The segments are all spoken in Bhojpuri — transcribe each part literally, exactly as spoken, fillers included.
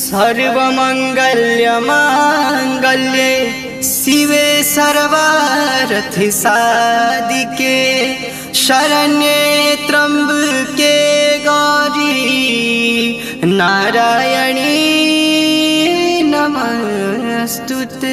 सर्वमंगल्यमांगल्ये शिवे सर्वार्थ साधिके शरण्ये त्र्यंबके गौरी नारायणी नमस्तुते।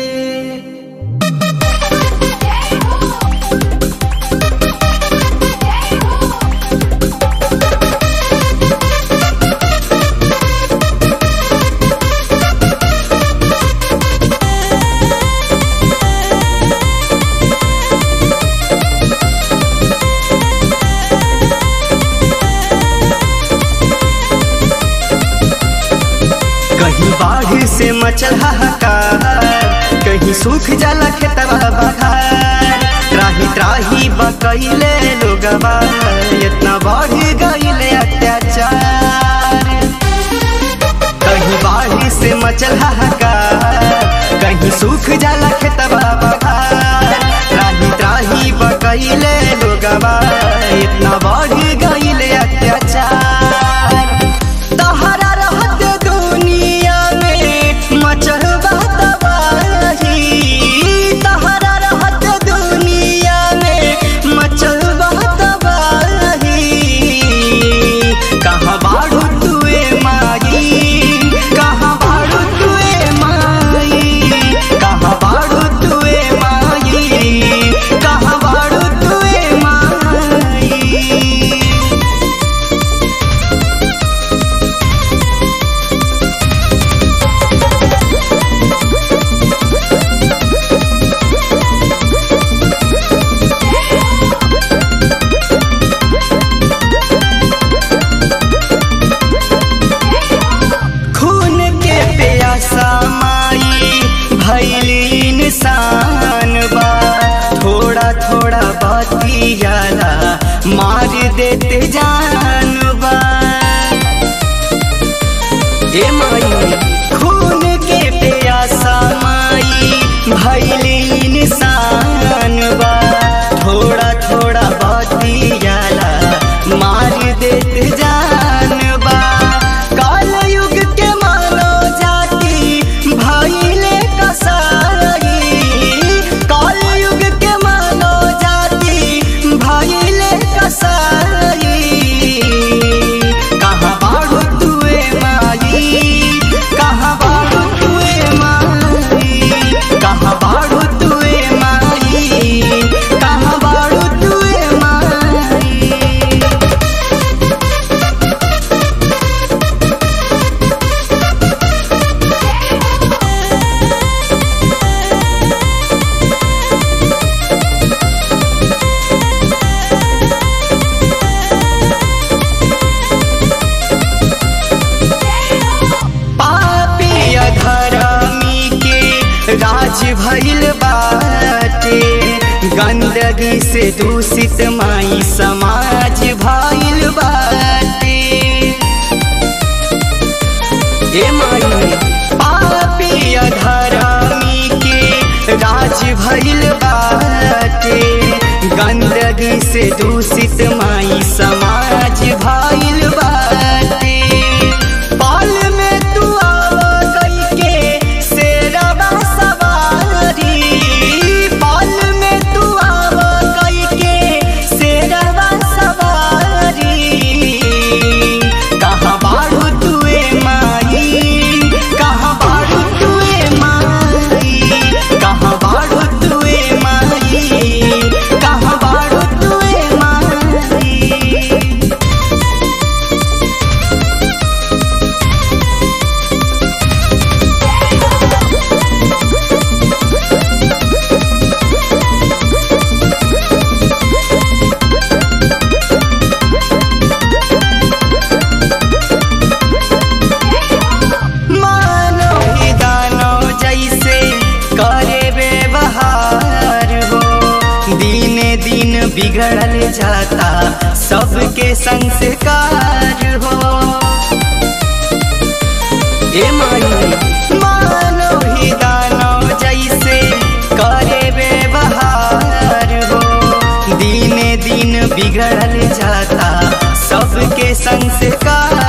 कहीं बाढ़ से मचल हाहाकार, कहीं सूख जाला खेतवा बघार, त्राही त्राही बकैले लोगवा इतना बढ़ गईले अत्याचार। कहीं बाढ़ से मचल हाहाकार, कहीं सूख जाला खेतवा बघार, त्राही त्राही बकैले लोगवा इतना बढ़ गईले अत्याचार। तहरा रहते दुनिया में मचल तबाही, तहरा रहते दुनिया में मचल तबाही। कहाँ बाड़ू तुए माई, कहाँ बाड़ू तुए माई, कहाँ बाड़ू तुए माई, कहाँ बाड़ू तुए माई। खून के प्यासा माई भइली इंसान बा, थोड़ा थोड़ा बतियाला मार देते जान बा। ए माई खून के प्यासा माई भइली इंसान बा, थोड़ा थोड़ा बतियाला मार देते जान बा। काल युग के मानो जाति भइले कसाई, काल युग के मानो जाति भइले कसाई। कहाँ बाड़ू तुए माई, कहाँ बाड़ू तुए माई, कहाँ बाड़ू तुए माई, कहाँ बाड़ू तुए माई। पापी अधर्मी के राज भइल बाटे, गंदगी से दूषित माई समाज भइल बाटे। ए माई पापी अधर्मी के राज भइल बाटे, गंदगी से दूषित माई समाज भइल बाटे। पाल में तू आवा गई के शेरवा सवारी, पाल में तू आवा गई के शेरवा सवारी। कहाँ बाड़ू तुए माई, कहाँ बाड़ू तुए माई, कहाँ बाड़ू तुए माई, कहाँ बाड़ू तुए माई। मानो ही दानव जैसे करे व्यवहार हो, दीने दिन बिगड़ल जाता सबके संस्कार हो। ए माई मानो ही दानव जैसे करे व्यवहार हो, दीने दिन बिगड़ल जाता सबके संस्कार